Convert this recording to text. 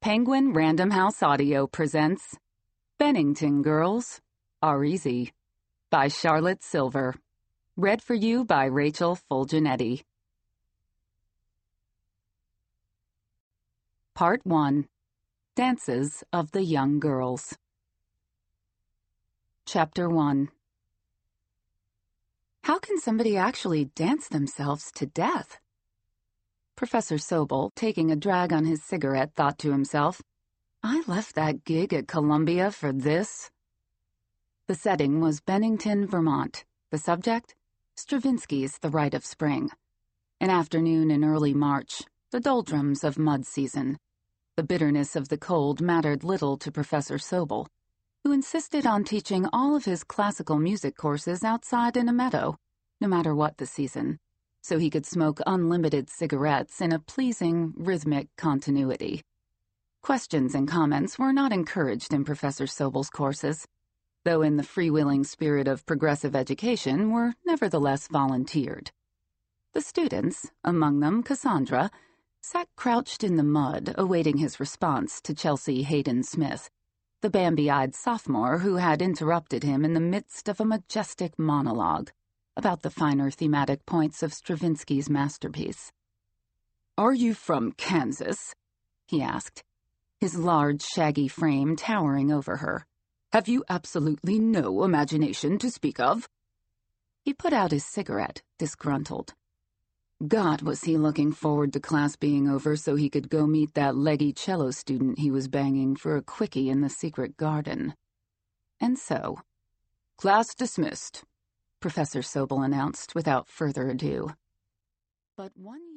Penguin Random House Audio presents Bennington Girls Are Easy by Charlotte Silver. Read for you by Rachel Fulginetti. Part 1. Dances of the Young Girls. Chapter 1. How can somebody actually dance themselves to death? Professor Sobel, taking a drag on his cigarette, thought to himself, I left that gig at Columbia for this. The setting was Bennington, Vermont. The subject? Stravinsky's The Rite of Spring. An afternoon in early March, the doldrums of mud season. The bitterness of the cold mattered little to Professor Sobel, who insisted on teaching all of his classical music courses outside in a meadow, no matter what the season, so he could smoke unlimited cigarettes in a pleasing, rhythmic continuity. Questions and comments were not encouraged in Professor Sobel's courses, though in the freewheeling spirit of progressive education were nevertheless volunteered. The students, among them Cassandra, sat crouched in the mud awaiting his response to Chelsea Hayden Smith, the Bambi-eyed sophomore who had interrupted him in the midst of a majestic monologue about the finer thematic points of Stravinsky's masterpiece. "Are you from Kansas?" he asked, his large, shaggy frame towering over her. "Have you absolutely no imagination to speak of?" He put out his cigarette, disgruntled. God, was he looking forward to class being over so he could go meet that leggy cello student he was banging for a quickie in the secret garden. And so, "Class dismissed," Professor Sobel announced without further ado. But one